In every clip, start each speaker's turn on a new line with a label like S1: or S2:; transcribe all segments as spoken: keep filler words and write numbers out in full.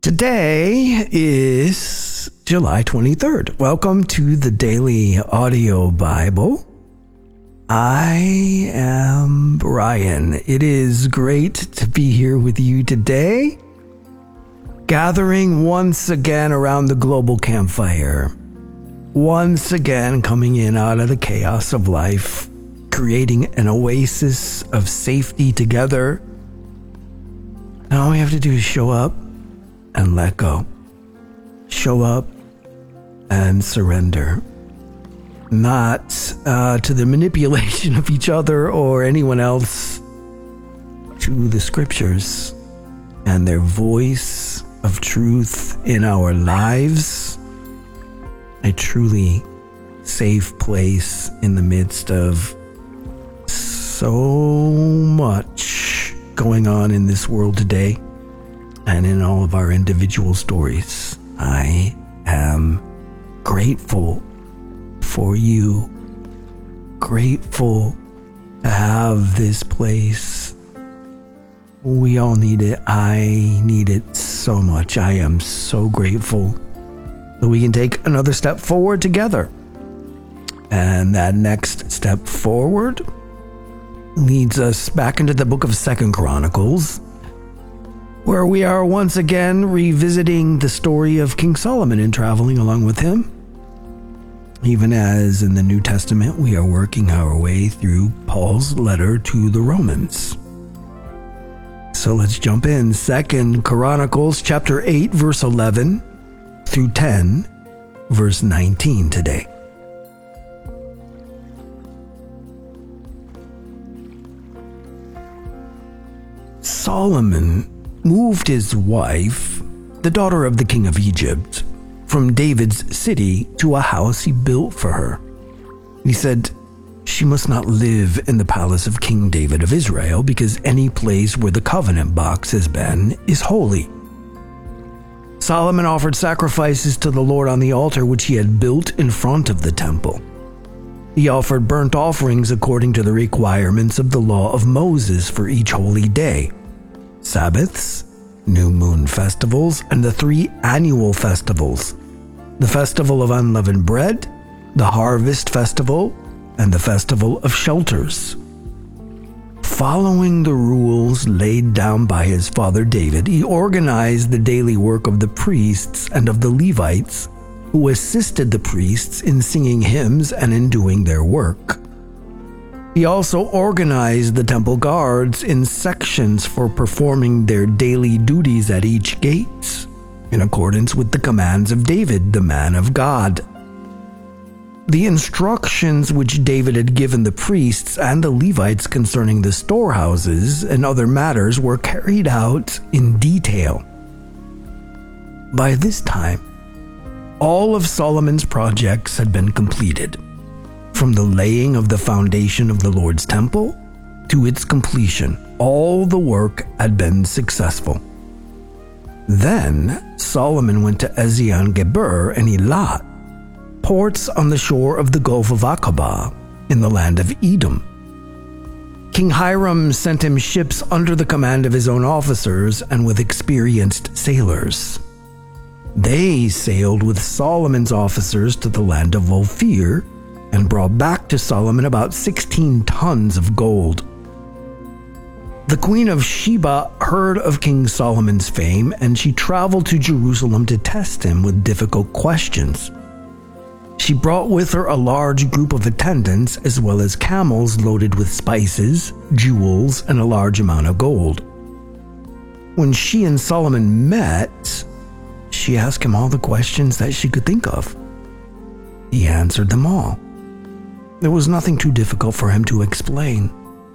S1: Today is July twenty-third. Welcome to the Daily Audio Bible. I am Brian. It is great to be here with you today, gathering once again around the global campfire, once again coming in out of the chaos of life, creating an oasis of safety together. And all we have to do is show up and let go. Show up and surrender. Not uh, to the manipulation of each other or anyone else, to the scriptures and their voice of truth in our lives. A truly safe place in the midst of so much going on in this world today. And in all of our individual stories, I am grateful for you. Grateful to have this place. We all need it. I need it so much. I am so grateful that we can take another step forward together. And that next step forward leads us back into the book of Second Chronicles, where we are once again revisiting the story of King Solomon and traveling along with him. Even as in the New Testament, we are working our way through Paul's letter to the Romans. So let's jump in. Second Chronicles chapter eight, verse eleven through ten, verse nineteen today. Solomon moved his wife, the daughter of the king of Egypt, from David's city to a house he built for her. He said, "She must not live in the palace of King David of Israel, because any place where the covenant box has been is holy." Solomon offered sacrifices to the Lord on the altar which he had built in front of the temple. He offered burnt offerings according to the requirements of the law of Moses for each holy day: Sabbaths, new moon festivals, and the three annual festivals: the festival of unleavened bread, the harvest festival, and the festival of shelters. Following the rules laid down by his father David, he organized the daily work of the priests and of the Levites, who assisted the priests in singing hymns and in doing their work. He also organized the temple guards in sections for performing their daily duties at each gate, in accordance with the commands of David, the man of God. The instructions which David had given the priests and the Levites concerning the storehouses and other matters were carried out in detail. By this time, all of Solomon's projects had been completed, from the laying of the foundation of the Lord's temple to its completion. All the work had been successful. Then Solomon went to Ezion-Geber and Elat, ports on the shore of the Gulf of Aqaba in the land of Edom. King Hiram sent him ships under the command of his own officers and with experienced sailors. They sailed with Solomon's officers to the land of Ophir and brought back to Solomon about sixteen tons of gold. The Queen of Sheba heard of King Solomon's fame, and she traveled to Jerusalem to test him with difficult questions. She brought with her a large group of attendants, as well as camels loaded with spices, jewels, and a large amount of gold. When she and Solomon met, she asked him all the questions that she could think of. He answered them all. There was nothing too difficult for him to explain.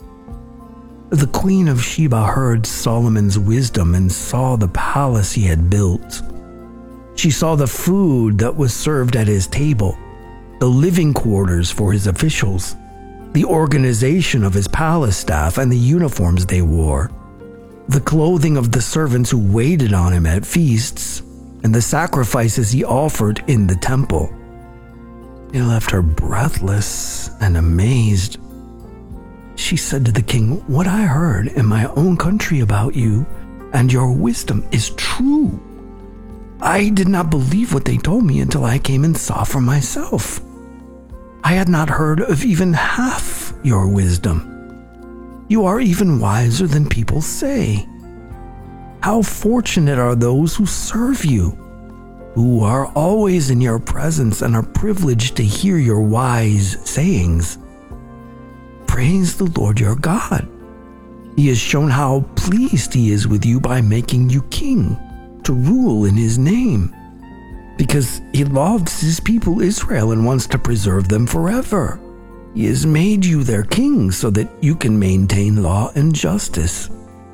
S1: The Queen of Sheba heard Solomon's wisdom and saw the palace he had built. She saw the food that was served at his table, the living quarters for his officials, the organization of his palace staff and the uniforms they wore, the clothing of the servants who waited on him at feasts, and the sacrifices he offered in the temple. It left her breathless and amazed. She said to the king, "What I heard in my own country about you and your wisdom is true. I did not believe what they told me until I came and saw for myself. I had not heard of even half your wisdom. You are even wiser than people say. How fortunate are those who serve you, who are always in your presence and are privileged to hear your wise sayings. Praise the Lord your God. He has shown how pleased he is with you by making you king to rule in his name, because he loves his people Israel and wants to preserve them forever. He has made you their king so that you can maintain law and justice.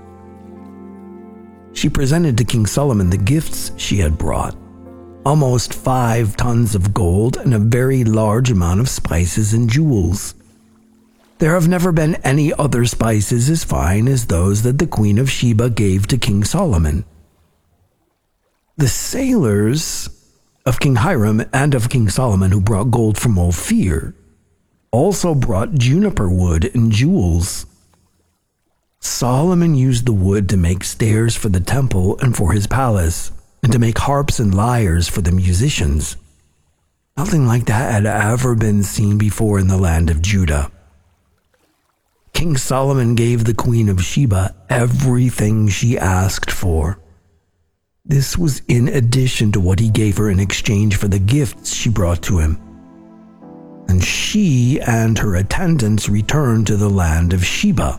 S1: She presented to King Solomon the gifts she had brought, almost five tons of gold and a very large amount of spices and jewels. There have never been any other spices as fine as those that the Queen of Sheba gave to King Solomon. The sailors of King Hiram and of King Solomon who brought gold from Ophir also brought juniper wood and jewels. Solomon used the wood to make stairs for the temple and for his palace, and to make harps and lyres for the musicians. Nothing like that had ever been seen before in the land of Judah. King Solomon gave the Queen of Sheba everything she asked for. This was in addition to what he gave her in exchange for the gifts she brought to him. And she and her attendants returned to the land of Sheba.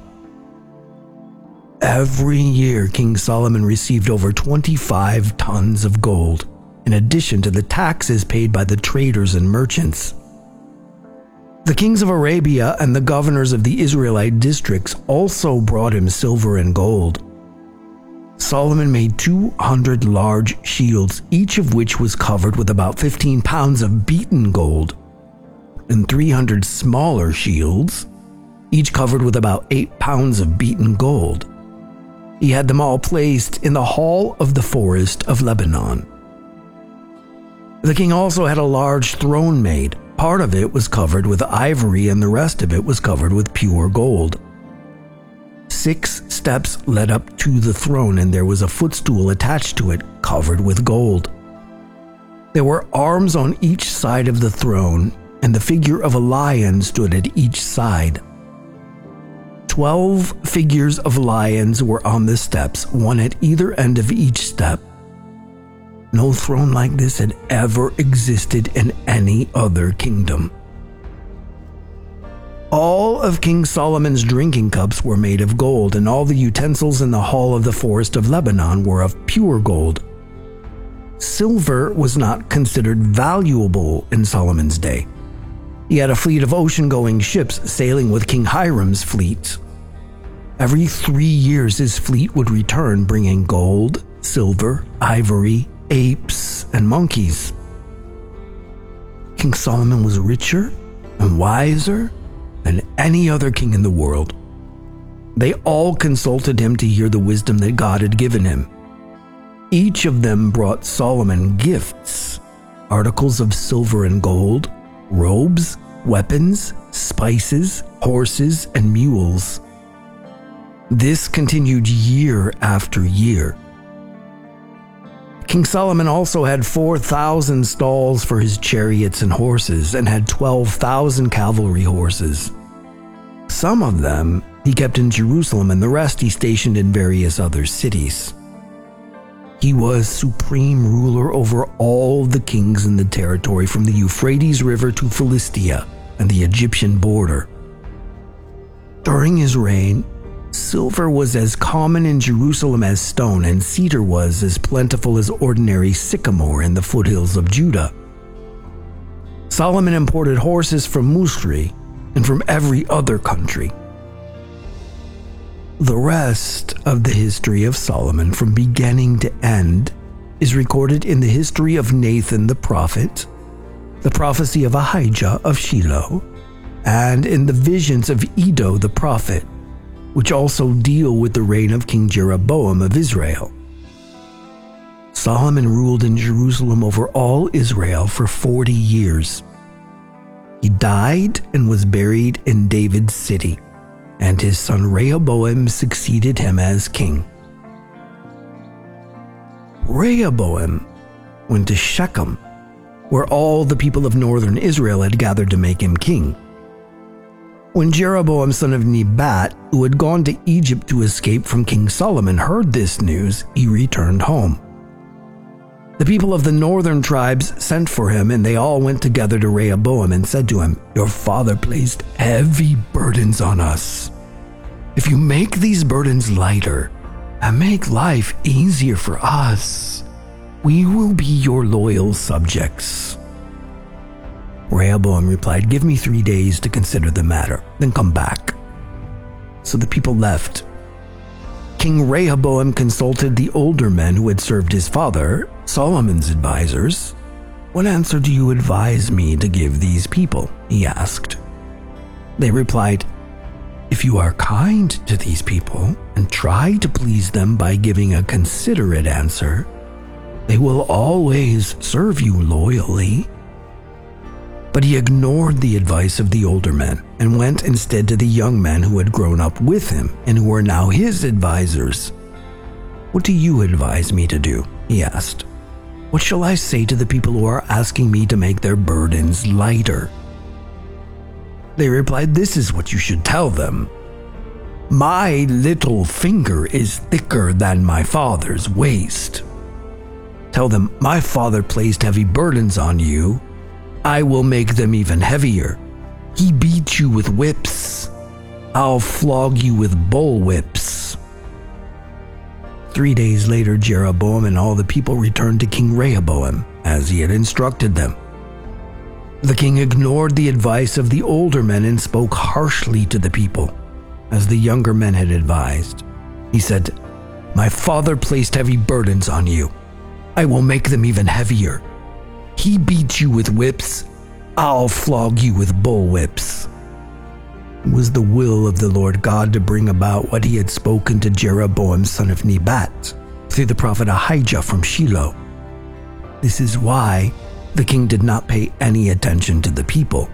S1: Every year, King Solomon received over twenty-five tons of gold, in addition to the taxes paid by the traders and merchants. The kings of Arabia and the governors of the Israelite districts also brought him silver and gold. Solomon made two hundred large shields, each of which was covered with about fifteen pounds of beaten gold, and three hundred smaller shields, each covered with about eight pounds of beaten gold. He had them all placed in the hall of the forest of Lebanon. The king also had a large throne made. Part of it was covered with ivory and the rest of it was covered with pure gold. Six steps led up to the throne, and there was a footstool attached to it, covered with gold. There were arms on each side of the throne, and the figure of a lion stood at each side. Twelve figures of lions were on the steps, one at either end of each step. No throne like this had ever existed in any other kingdom. All of King Solomon's drinking cups were made of gold, and all the utensils in the hall of the forest of Lebanon were of pure gold. Silver was not considered valuable in Solomon's day. He had a fleet of ocean-going ships sailing with King Hiram's fleet. Every three years his fleet would return, bringing gold, silver, ivory, apes, and monkeys. King Solomon was richer and wiser than any other king in the world. They all consulted him to hear the wisdom that God had given him. Each of them brought Solomon gifts, articles of silver and gold, robes, weapons, spices, horses, and mules. This continued year after year. King Solomon also had four thousand stalls for his chariots and horses, and had twelve thousand cavalry horses. Some of them he kept in Jerusalem, and the rest he stationed in various other cities. He was supreme ruler over all the kings in the territory from the Euphrates River to Philistia and the Egyptian border. During his reign, silver was as common in Jerusalem as stone, and cedar was as plentiful as ordinary sycamore in the foothills of Judah. Solomon imported horses from Musri and from every other country. The rest of the history of Solomon from beginning to end is recorded in the history of Nathan the prophet, the prophecy of Ahijah of Shiloh, and in the visions of Iddo the prophet, which also deal with the reign of King Jeroboam of Israel. Solomon ruled in Jerusalem over all Israel for forty years. He died and was buried in David's city, and his son Rehoboam succeeded him as king. Rehoboam went to Shechem, where all the people of northern Israel had gathered to make him king. When Jeroboam son of Nebat, who had gone to Egypt to escape from King Solomon, heard this news, he returned home. The people of the northern tribes sent for him, and they all went together to Rehoboam and said to him, "Your father placed heavy burdens on us. If you make these burdens lighter and make life easier for us, we will be your loyal subjects." Rehoboam replied, "Give me three days to consider the matter, then come back." So the people left. King Rehoboam consulted the older men who had served his father, Solomon's advisors. "What answer do you advise me to give these people?" he asked. They replied, "If you are kind to these people and try to please them by giving a considerate answer, they will always serve you loyally." But he ignored the advice of the older men and went instead to the young men who had grown up with him and who were now his advisors. "What do you advise me to do?" he asked. "What shall I say to the people who are asking me to make their burdens lighter?" They replied, "This is what you should tell them. My little finger is thicker than my father's waist. Tell them, my father placed heavy burdens on you. I will make them even heavier. He beat you with whips. I'll flog you with bull whips." Three days later, Jeroboam and all the people returned to King Rehoboam, as he had instructed them. The king ignored the advice of the older men and spoke harshly to the people, as the younger men had advised. He said, "My father placed heavy burdens on you. I will make them even heavier. He beat you with whips. I'll flog you with bull whips." It was the will of the Lord God to bring about what he had spoken to Jeroboam son of Nebat through the prophet Ahijah from Shiloh. This is why the king did not pay any attention to the people.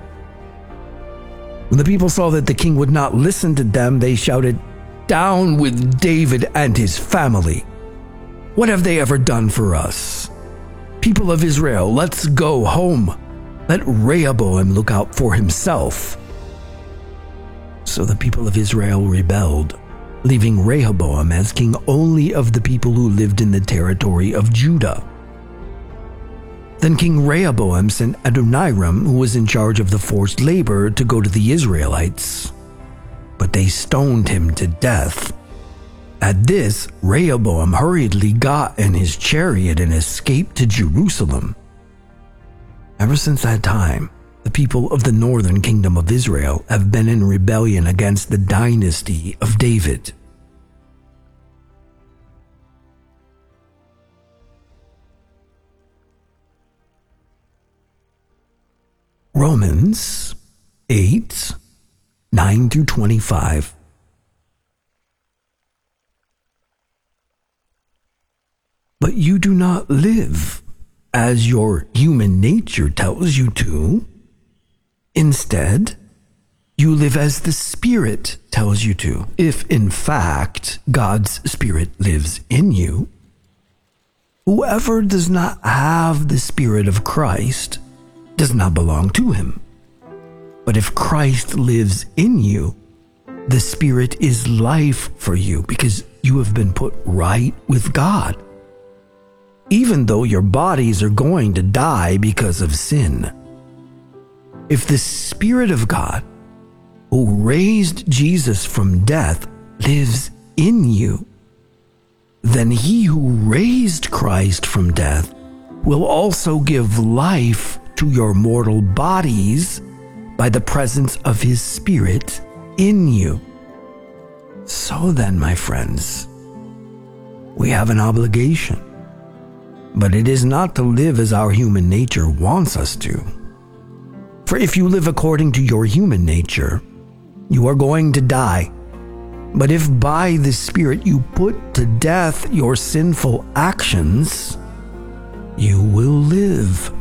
S1: When the people saw that the king would not listen to them, they shouted, "Down with David and his family! What have they ever done for us? People of Israel, let's go home. Let Rehoboam look out for himself." So the people of Israel rebelled, leaving Rehoboam as king only of the people who lived in the territory of Judah. Then King Rehoboam sent Adoniram, who was in charge of the forced labor, to go to the Israelites. But they stoned him to death. At this, Rehoboam hurriedly got in his chariot and escaped to Jerusalem. Ever since that time, the people of the northern kingdom of Israel have been in rebellion against the dynasty of David. Romans eight, nine through twenty-five. But you do not live as your human nature tells you to. Instead, you live as the Spirit tells you to, if in fact God's Spirit lives in you. Whoever does not have the Spirit of Christ does not belong to him. But if Christ lives in you, the Spirit is life for you because you have been put right with God, even though your bodies are going to die because of sin. If the Spirit of God, who raised Jesus from death, lives in you, then he who raised Christ from death will also give life to your mortal bodies by the presence of his Spirit in you. So then, my friends, we have an obligation, but it is not to live as our human nature wants us to. For if you live according to your human nature, you are going to die. But if by the Spirit you put to death your sinful actions, you will live.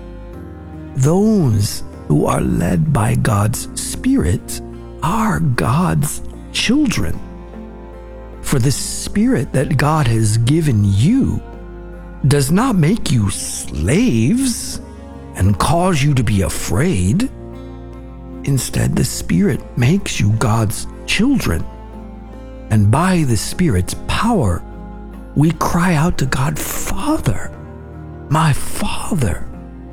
S1: Those who are led by God's Spirit are God's children. For the Spirit that God has given you does not make you slaves and cause you to be afraid. Instead, the Spirit makes you God's children. And by the Spirit's power, we cry out to God, Father, my Father.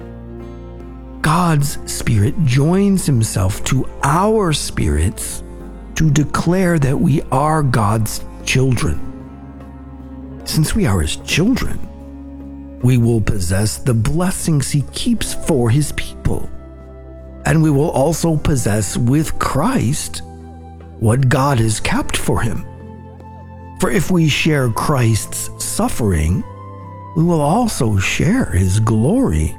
S1: God's Spirit joins himself to our spirits to declare that we are God's children. Since we are his children, we will possess the blessings he keeps for his people. And we will also possess with Christ what God has kept for him. For if we share Christ's suffering, we will also share his glory.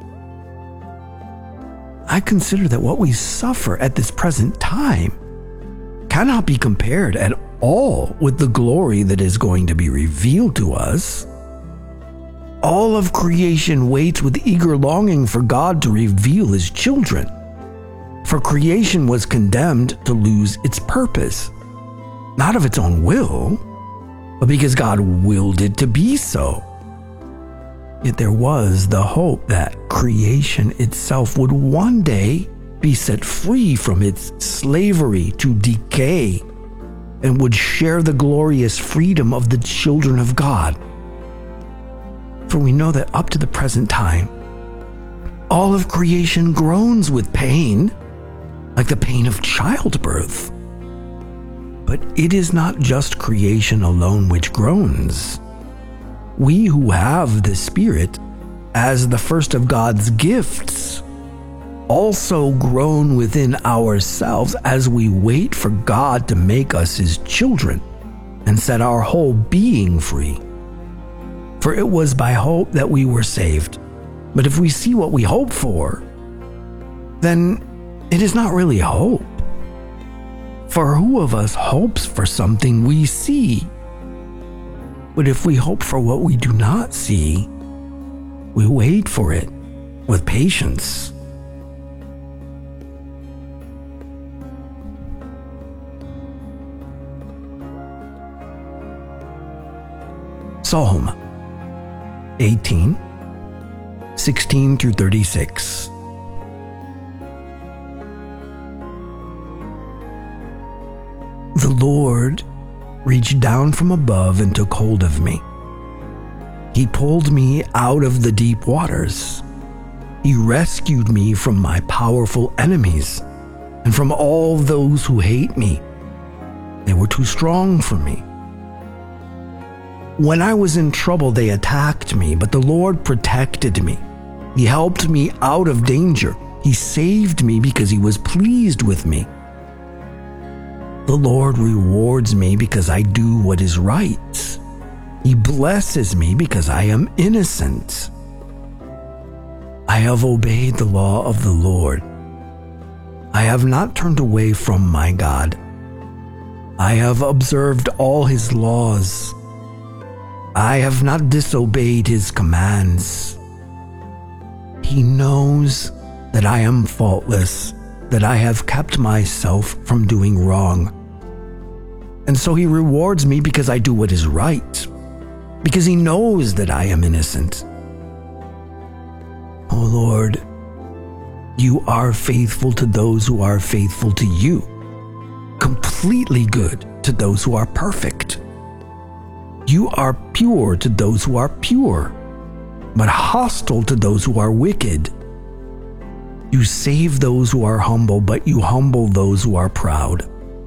S1: I consider that what we suffer at this present time cannot be compared at all with the glory that is going to be revealed to us. All of creation waits with eager longing for God to reveal his children. For creation was condemned to lose its purpose, not of its own will, but because God willed it to be so. Yet there was the hope that creation itself would one day be set free from its slavery to decay and would share the glorious freedom of the children of God. For we know that up to the present time, all of creation groans with pain, like the pain of childbirth. But it is not just creation alone which groans. We who have the Spirit as the first of God's gifts also groan within ourselves as we wait for God to make us his children and set our whole being free. For it was by hope that we were saved. But if we see what we hope for, then it is not really hope. For who of us hopes for something we see? But if we hope for what we do not see, we wait for it with patience. Psalm eighteen, sixteen through thirty-six. The Lord reached down from above and took hold of me. He pulled me out of the deep waters. He rescued me from my powerful enemies and from all those who hate me. They were too strong for me. When I was in trouble, they attacked me, but the Lord protected me. He helped me out of danger. He saved me because he was pleased with me. The Lord rewards me because I do what is right. He blesses me because I am innocent. I have obeyed the law of the Lord. I have not turned away from my God. I have observed all his laws. I have not disobeyed his commands. He knows that I am faultless, that I have kept myself from doing wrong. And so he rewards me because I do what is right, because he knows that I am innocent. O Lord, you are faithful to those who are faithful to you, completely good to those who are perfect. You are pure to those who are pure, but hostile to those who are wicked. You save those who are humble, but you humble those who are proud.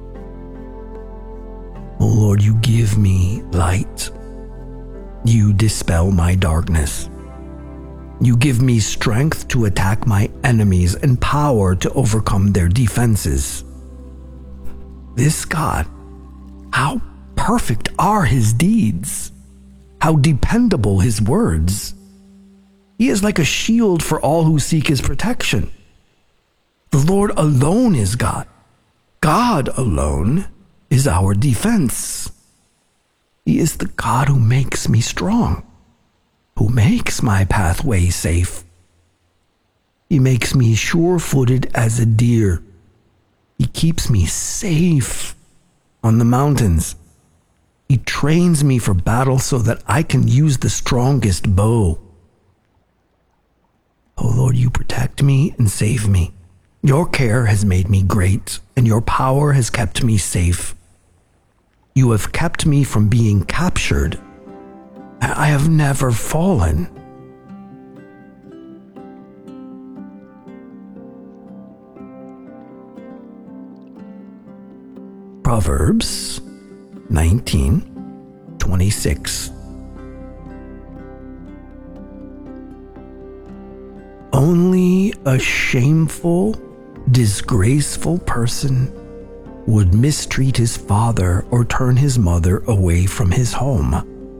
S1: O Lord, you give me light. You dispel my darkness. You give me strength to attack my enemies and power to overcome their defenses. This God, how perfect are his deeds, how dependable his words. He is like a shield for all who seek his protection. The Lord alone is God. God alone is our defense. He is the God who makes me strong, who makes my pathway safe. He makes me sure-footed as a deer. He keeps me safe on the mountains. He trains me for battle so that I can use the strongest bow. Oh Lord, you protect me and save me. Your care has made me great, and your power has kept me safe. You have kept me from being captured. I have never fallen. Proverbs nineteen twenty-six. Only a shameful, disgraceful person would mistreat his father or turn his mother away from his home.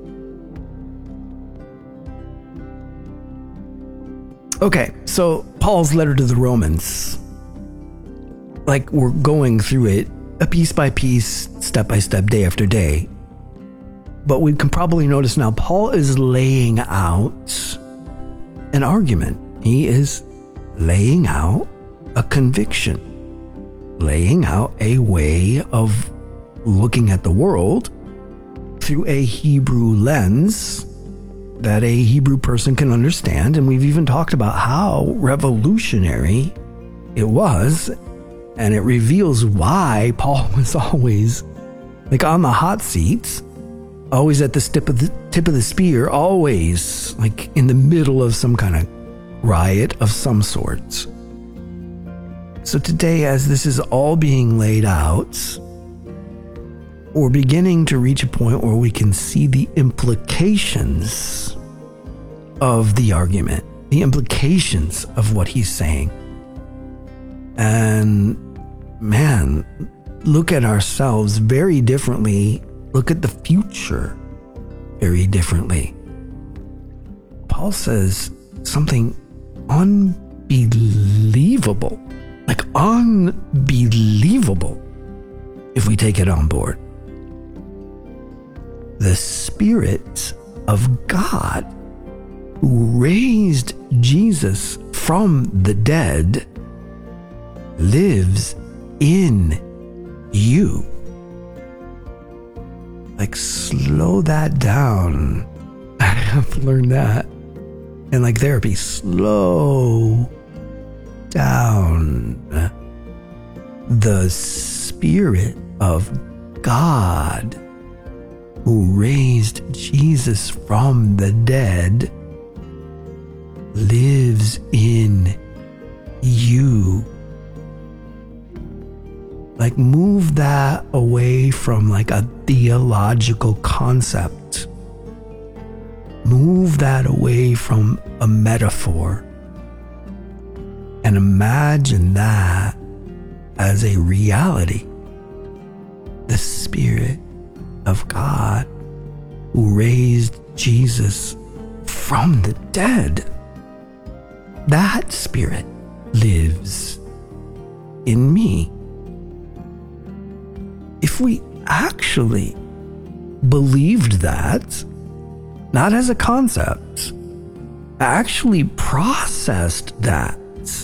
S1: Okay, so Paul's letter to the Romans, like we're going through it a piece by piece, step by step, day after day. But we can probably notice now Paul is laying out an argument. He is laying out a conviction, laying out a way of looking at the world through a Hebrew lens that a Hebrew person can understand. And we've even talked about how revolutionary it was. And it reveals why Paul was always like on the hot seat, always at the tip of the tip of the spear, always like in the middle of some kind of riot of some sort. So today, as this is all being laid out, we're beginning to reach a point where we can see the implications of the argument, the implications of what he's saying. And man, look at ourselves very differently. Look at the future very differently. Paul says something unbelievable, like unbelievable, if we take it on board. The Spirit of God who raised Jesus from the dead lives in you. Like, slow that down. I have learned that. And like therapy, slow down. The Spirit of God who raised Jesus from the dead lives in you. Like, move that away from like a theological concept. Move that away from a metaphor and imagine that as a reality. The Spirit of God who raised Jesus from the dead. That Spirit lives in me. If we actually believed that, not as a concept, actually processed that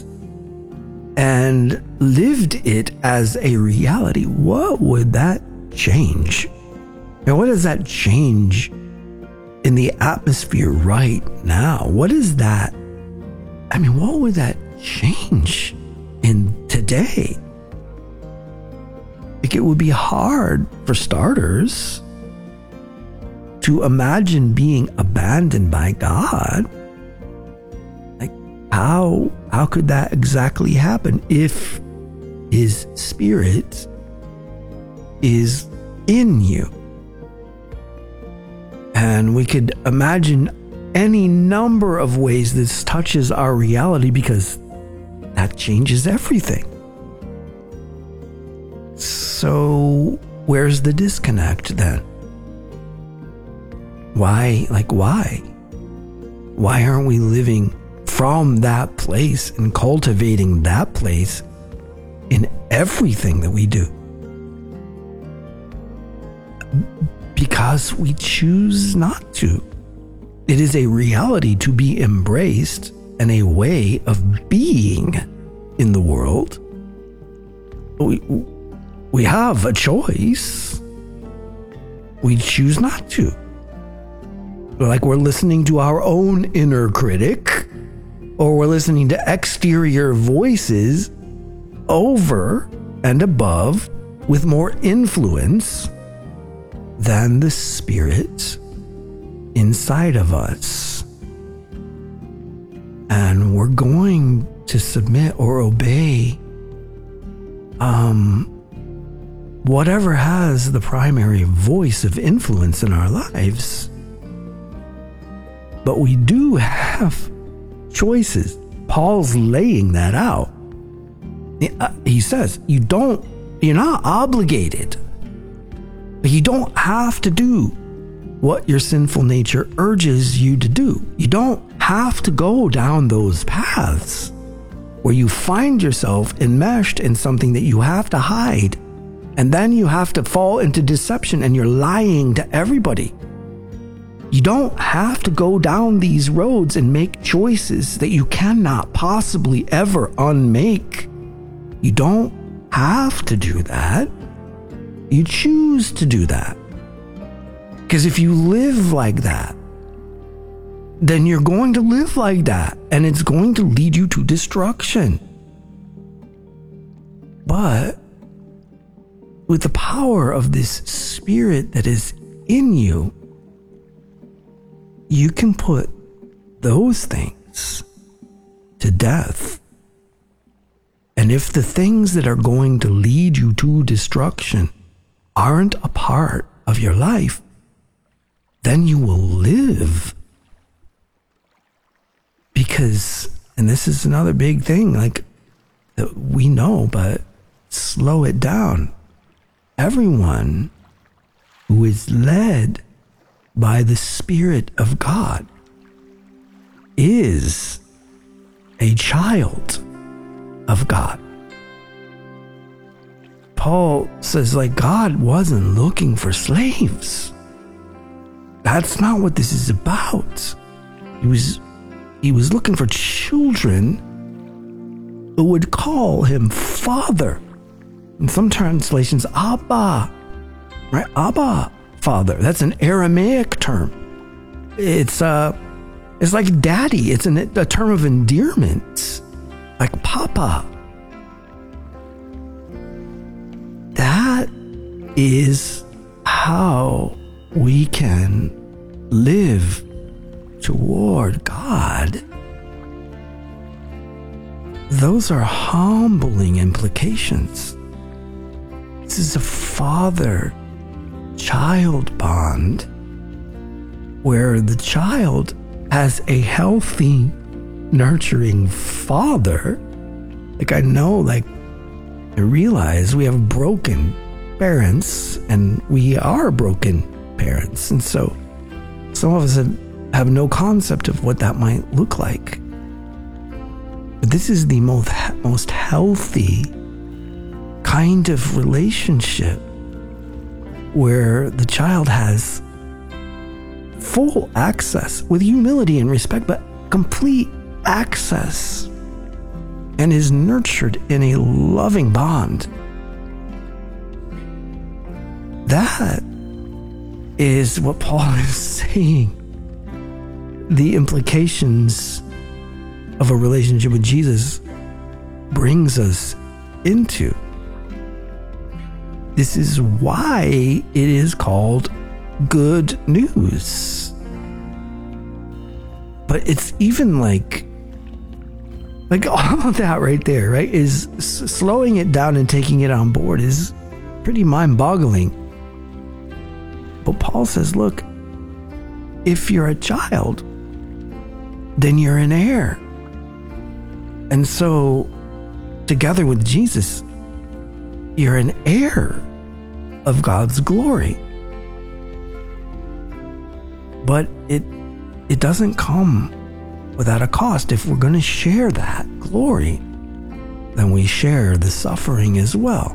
S1: and lived it as a reality, what would that change? And what does that change in the atmosphere right now? What is that? I mean, what would that change in today? Like, it would be hard, for starters, to imagine being abandoned by God. Like, how how could that exactly happen if His Spirit is in you? And we could imagine any number of ways this touches our reality, because that changes everything. So where's the disconnect then? Why, like why? Why aren't we living from that place and cultivating that place in everything that we do? Because we choose not to. It is a reality to be embraced and a way of being in the world. We, we have a choice. we choose not to. Like we're listening to our own inner critic, or we're listening to exterior voices over and above with more influence than the Spirit inside of us. And we're going to submit or obey um, whatever has the primary voice of influence in our lives. But we do have choices. Paul's laying that out. He says, you don't, you're not obligated, but you don't have to do what your sinful nature urges you to do. You don't have to go down those paths where you find yourself enmeshed in something that you have to hide, and then you have to fall into deception and you're lying to everybody. You don't have to go down these roads and make choices that you cannot possibly ever unmake. You don't have to do that. You choose to do that. Because if you live like that, then you're going to live like that, and it's going to lead you to destruction. But with the power of this Spirit that is in you, you can put those things to death. And if the things that are going to lead you to destruction aren't a part of your life, then you will live. Because, and this is another big thing, like, that we know, but slow it down. Everyone who is led by the Spirit of God is a child of God. Paul says, like, God wasn't looking for slaves. That's not what this is about. He was, he was looking for children who would call him Father. In some translations, Abba, right? Abba, Father. That's an Aramaic term. It's uh, it's like daddy. It's an, a term of endearment, like Papa. That is how we can live toward God. Those are humbling implications. This is a father-child bond where the child has a healthy, nurturing father. Like, I know, like, I realize we have broken parents, and we are broken parents. And so some of us have, have no concept of what that might look like. But this is the most, most healthy kind of relationship where the child has full access with humility and respect, but complete access, and is nurtured in a loving bond. That is what Paul is saying. The implications of a relationship with Jesus brings us into. This is why it is called good news. But it's even like, like all of that right there, right, is s- slowing it down and taking it on board is pretty mind-boggling. But Paul says, look, if you're a child, then you're an heir. And so, together with Jesus, you're an heir of God's glory. But it it doesn't come without a cost. If we're going to share that glory, then we share the suffering as well.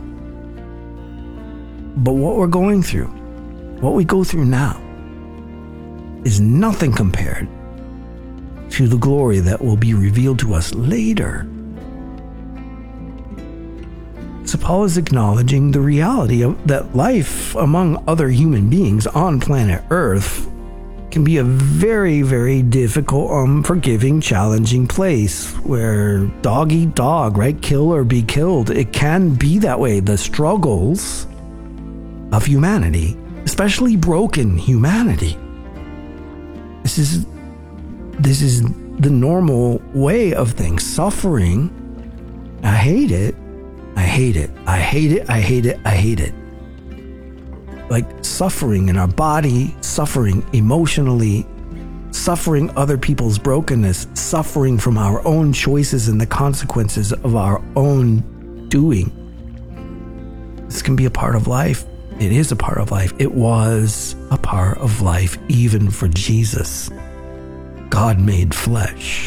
S1: But what we're going through, what we go through now, is nothing compared to the glory that will be revealed to us later. So Paul is acknowledging the reality of that life among other human beings on planet Earth can be a very, very difficult, unforgiving, challenging place where dog eat dog, right? Kill or be killed. It can be that way. The struggles of humanity, especially broken humanity. This is this is the normal way of things. Suffering, I hate it. I hate it. I hate it. I hate it. I hate it. Like suffering in our body, suffering emotionally, suffering other people's brokenness, suffering from our own choices and the consequences of our own doing. This can be a part of life. It is a part of life. It was a part of life even for Jesus, God made flesh.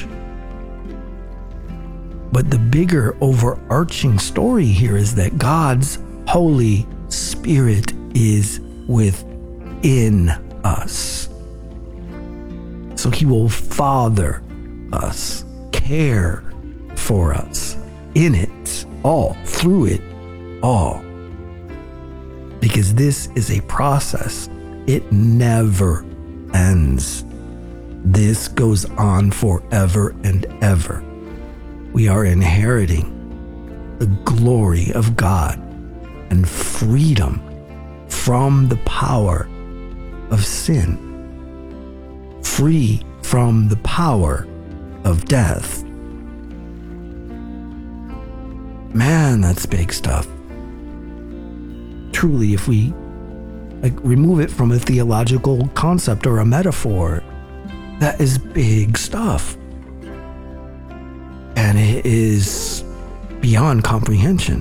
S1: But the bigger overarching story here is that God's Holy Spirit is within us. So he will father us, care for us, in it all, through it all. Because this is a process. It never ends. This goes on forever and ever. We are inheriting the glory of God and freedom from the power of sin, free from the power of death. Man, that's big stuff. Truly, if we like remove it from a theological concept or a metaphor, that is big stuff. And it is beyond comprehension.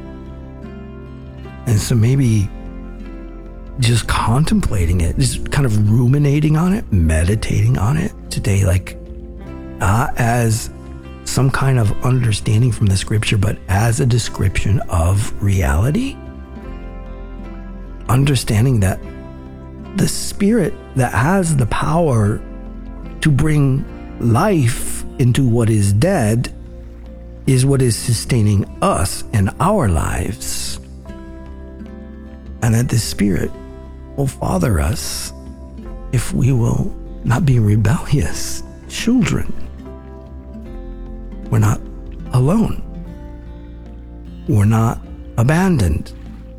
S1: And so maybe just contemplating it, just kind of ruminating on it, meditating on it today, like not as some kind of understanding from the scripture, but as a description of reality. Understanding that the Spirit that has the power to bring life into what is dead is what is sustaining us in our lives. And that the Spirit will father us if we will not be rebellious children. We're not alone. We're not abandoned.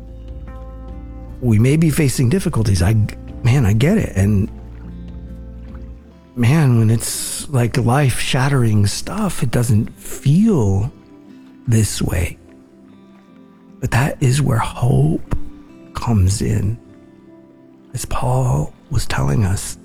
S1: We may be facing difficulties. I, man, I get it. And man, when it's like life-shattering stuff, it doesn't feel this way. But that is where hope comes in. As Paul was telling us,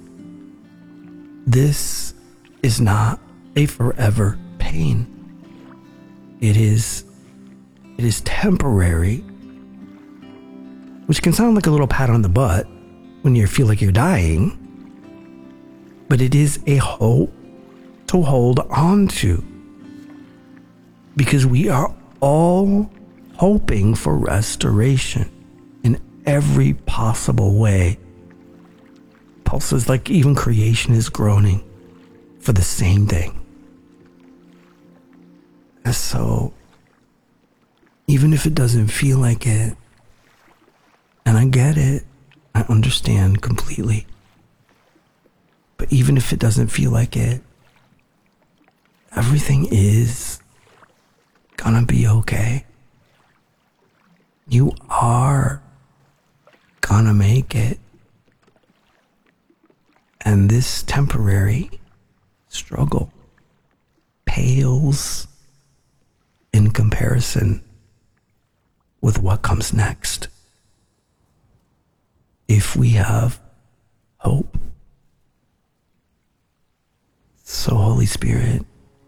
S1: this is not a forever pain. It is, it is temporary, which can sound like a little pat on the butt when you feel like you're dying, but it is a hope to hold on to, because we are all hoping for restoration in every possible way. Paul says, like, even creation is groaning for the same thing. And so, even if it doesn't feel like it, and I get it, I understand completely. But even if it doesn't feel like it, everything is gonna be okay. You are gonna make it. And this temporary struggle pales in comparison with what comes next. If we have hope. So, Holy Spirit,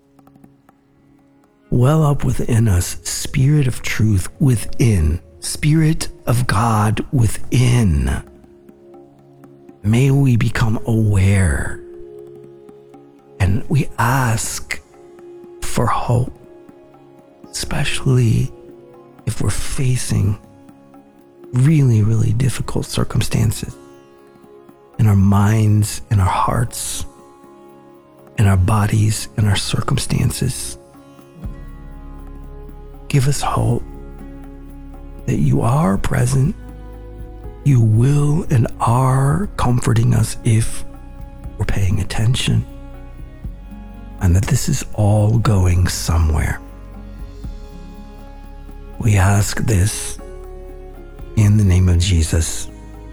S1: well up within us, Spirit of truth within, Spirit of God within. May we become aware, and we ask for hope, especially if we're facing really, really difficult circumstances in our minds, in our hearts, in our bodies, in our circumstances. Give us hope. that you are present. You will and are comforting us if we're paying attention, and that this is all going somewhere. We ask this in the name of Jesus.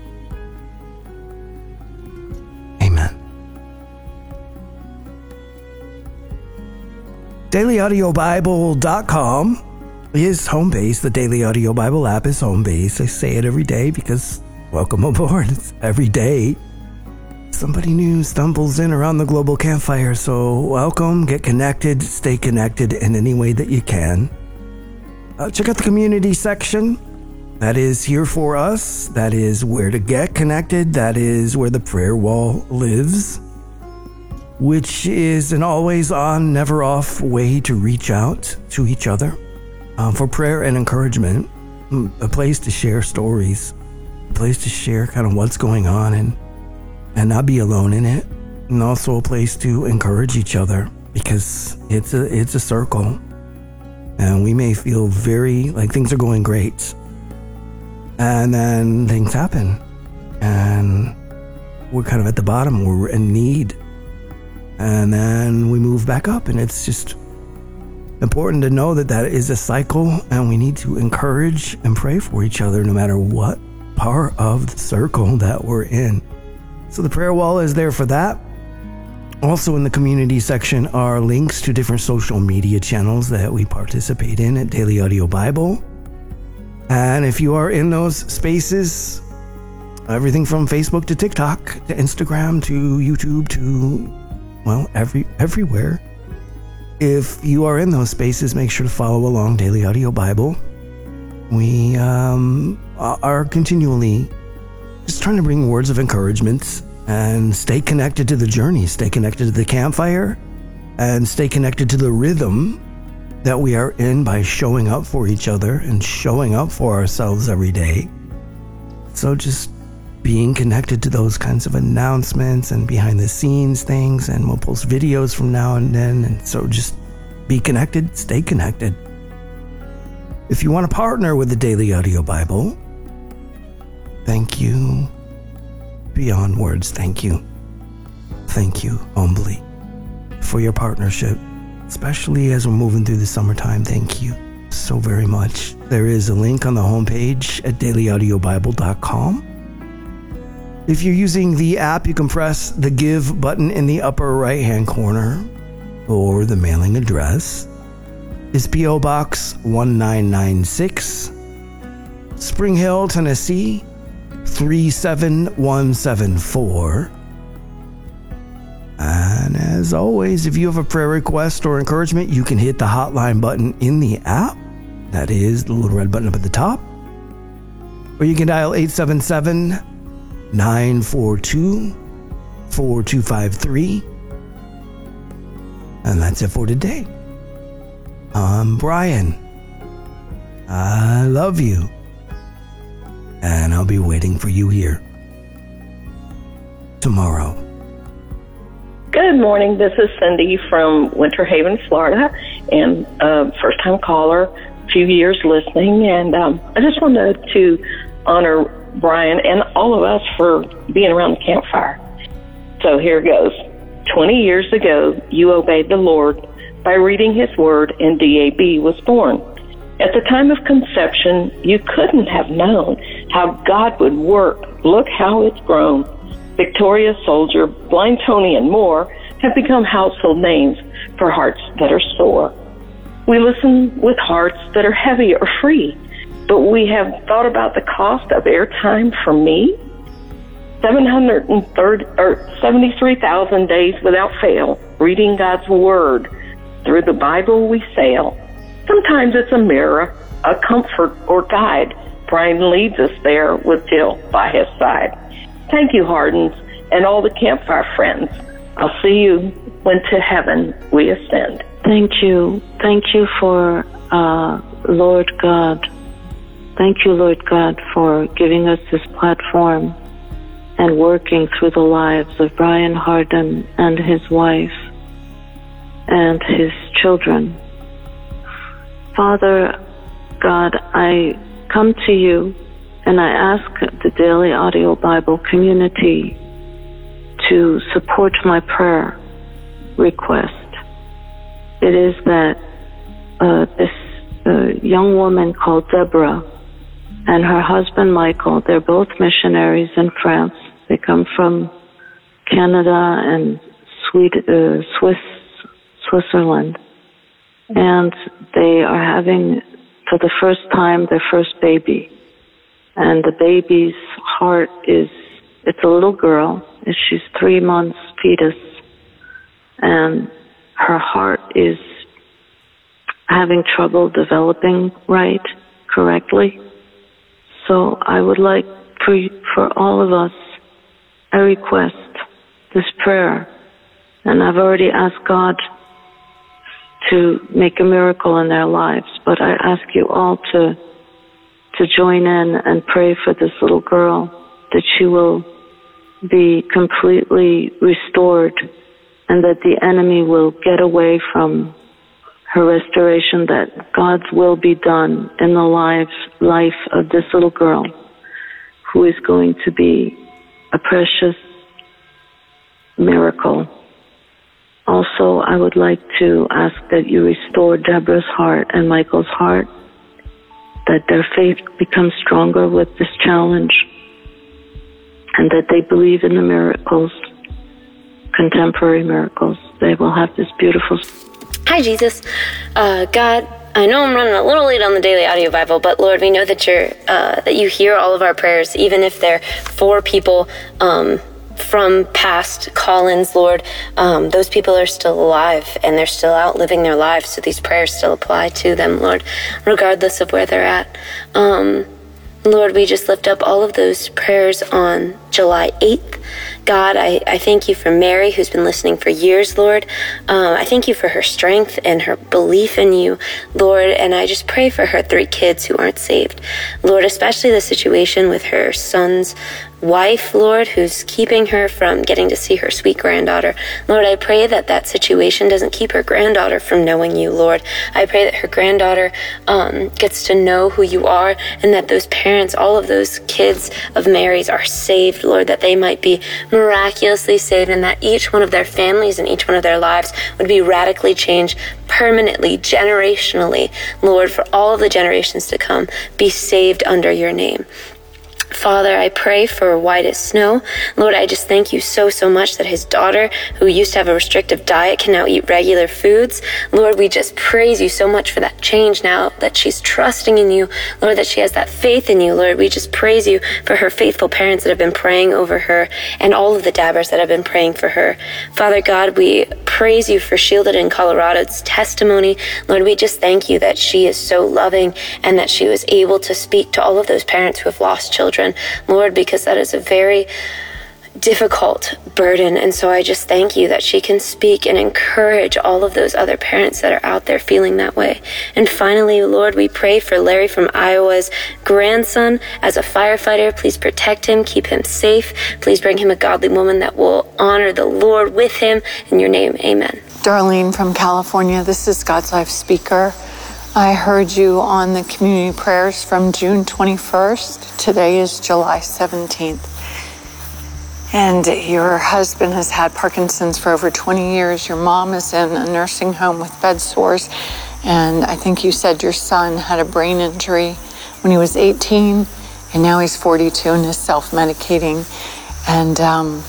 S1: Amen. daily audio bible dot com is home base. The Daily Audio Bible app is home base. I say it every day because welcome aboard. It's every day somebody new stumbles in around the global campfire. So welcome, get connected, stay connected in any way that you can. Uh, check out the community section. That is here for us. That is where to get connected. That is where the prayer wall lives, which is an always on, never off way to reach out to each other um, for prayer and encouragement. A place to share stories, a place to share kind of what's going on and and not be alone in it, and also a place to encourage each other, because it's a it's a circle. And we may feel very like things are going great, and then things happen, and we're kind of at the bottom, we're in need, and then we move back up. And it's just important to know that that is a cycle, and we need to encourage and pray for each other no matter what part of the circle that we're in. So the prayer wall is there for that. Also in the community section are links to different social media channels that we participate in at Daily Audio Bible. And if you are in those spaces, everything from Facebook to TikTok to Instagram to YouTube to, well, every everywhere. If you are in those spaces, make sure to follow along Daily Audio Bible. We um, are continually just trying to bring words of encouragement and stay connected to the journey, stay connected to the campfire, and stay connected to the rhythm that we are in by showing up for each other and showing up for ourselves every day. So just being connected to those kinds of announcements and behind the scenes things, and we'll post videos from now and then. And so just be connected, stay connected. If you want to partner with the Daily Audio Bible, thank you. Beyond words, thank you. Thank you humbly for your partnership, especially as we're moving through the summertime. Thank you so very much. There is a link on the homepage at daily audio bible dot com. If you're using the app, you can press the Give button in the upper right-hand corner, or the mailing address is P O Box one nine nine six, Spring Hill, Tennessee three seven one seven four. And as always, if you have a prayer request or encouragement, you can hit the hotline button in the app. That is the little red button up at the top. Or you can dial eight seven seven, nine four two, four two five three. And that's it for today. I'm Brian. I love you. And I'll be waiting for you here tomorrow.
S2: Good morning. This is Cindy from Winter Haven, Florida, and a first-time caller, a few years listening. And um, I just wanted to honor Brian and all of us for being around the campfire. So here goes. Twenty years ago, you obeyed the Lord by reading His Word, and D A B was born. At the time of conception, you couldn't have known how God would work. Look how it's grown. Victoria Soldier, Blind Tony, and more have become household names for hearts that are sore. We listen with hearts that are heavy or free, but we have thought about the cost of airtime for me. seven hundred thirty or seventy-three thousand days without fail, reading God's Word. Through the Bible we sail. Sometimes it's a mirror, a comfort, or guide. Brian leads us there with Jill by his side. Thank you, Hardens, and all the campfire friends. I'll see you when to heaven we ascend.
S3: Thank you. Thank you for uh, Lord God. Thank you, Lord God, for giving us this platform and working through the lives of Brian Harden and his wife and his children. Father God, I come to you and I ask the Daily Audio Bible community to support my prayer request. It is that uh, this uh, young woman called Deborah and her husband Michael, they're both missionaries in France. They come from Canada and Sweden, uh, Swiss, Switzerland. And they are having, for the first time, their first baby. And the baby's heart is, it's a little girl. She's three months fetus. And her heart is having trouble developing right, correctly. So I would like for you, for all of us, I request this prayer. And I've already asked God to make a miracle in their lives, but I ask you all to to join in and pray for this little girl, that she will be completely restored and that the enemy will get away from her restoration, that God's will be done in the lives, life of this little girl who is going to be a precious miracle. Also, I would like to ask that you restore Deborah's heart and Michael's heart, that their faith becomes stronger with this challenge, and that they believe in the miracles, contemporary miracles. They will have this beautiful...
S4: Hi, Jesus. Uh, God, I know I'm running a little late on the Daily Audio Bible, but Lord, we know that you're uh, that you hear all of our prayers, even if they're for people um, from past call-ins, Lord. Um, those people are still alive, and they're still out living their lives, so these prayers still apply to them, Lord, regardless of where they're at. Um, Lord, we just lift up all of those prayers on July eighth. God, I, I thank you for Mary, who's been listening for years, Lord. Um, I thank you for her strength and her belief in you, Lord, and I just pray for her three kids who aren't saved. Lord, especially the situation with her son's wife, Lord, who's keeping her from getting to see her sweet granddaughter. Lord, I pray that that situation doesn't keep her granddaughter from knowing you, Lord. I pray that her granddaughter um, gets to know who you are, and that those parents, all of those kids of Mary's are saved, Lord, that they might be miraculously saved, and that each one of their families and each one of their lives would be radically changed permanently, generationally, Lord, for all of the generations to come, be saved under your name. Father, I pray for White as Snow. Lord, I just thank you so, so much that his daughter, who used to have a restrictive diet, can now eat regular foods. Lord, we just praise you so much for that change now, that she's trusting in you. Lord, that she has that faith in you. Lord, we just praise you for her faithful parents that have been praying over her, and all of the dabbers that have been praying for her. Father God, we praise you for Shielded in Colorado's testimony. Lord, we just thank you that she is so loving, and that she was able to speak to all of those parents who have lost children. Lord, because that is a very difficult burden, and so I just thank you that she can speak and encourage all of those other parents that are out there feeling that way. And finally, Lord, we pray for Larry from Iowa's grandson as a firefighter. Please protect him, keep him safe. Please bring him a godly woman that will honor the Lord with him. In your name, amen.
S5: Darlene from California, this is God's Life Speaker. I heard you on the community prayers from June twenty-first. Today is July seventeenth. And your husband has had Parkinson's for over twenty years. Your mom is in a nursing home with bed sores. And I think you said your son had a brain injury when he was eighteen, and now he's forty-two and is self-medicating. And um,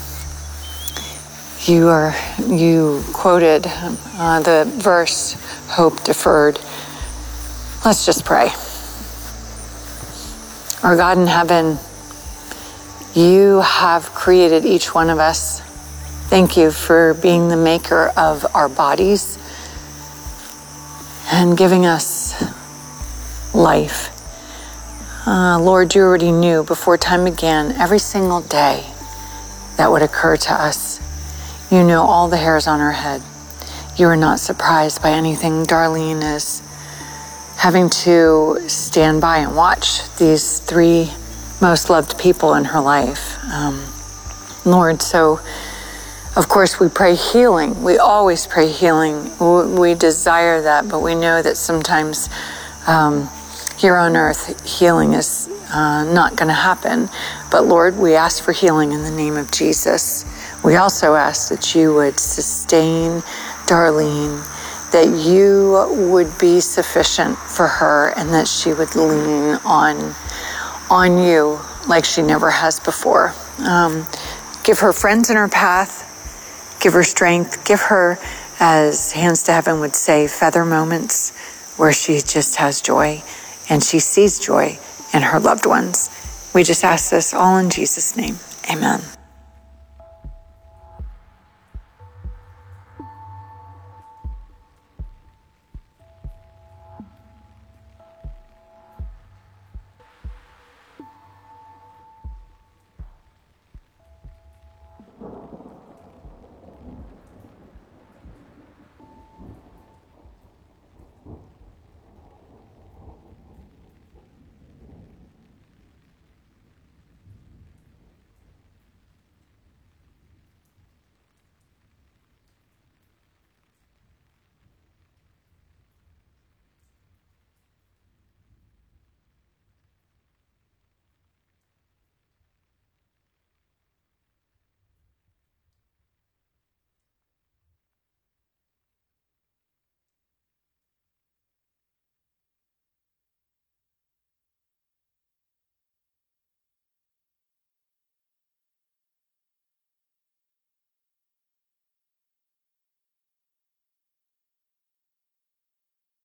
S5: you are you quoted uh, the verse, "Hope deferred." Let's just pray. Our God in heaven, you have created each one of us. Thank you for being the maker of our bodies and giving us life. Uh, Lord, you already knew before time began every single day that would occur to us. You know all the hairs on our head. You are not surprised by anything Darlene is having to stand by and watch these three most loved people in her life. Um, Lord, so of course we pray healing. We always pray healing. We desire that, but we know that sometimes um, here on earth, healing is uh, not going to happen. But Lord, we ask for healing in the name of Jesus. We also ask that you would sustain Darlene, that you would be sufficient for her, and that she would lean on, on you like she never has before. Um, give her friends in her path, give her strength, give her, as Hands to Heaven would say, feather moments where she just has joy and she sees joy in her loved ones. We just ask this all in Jesus' name. Amen.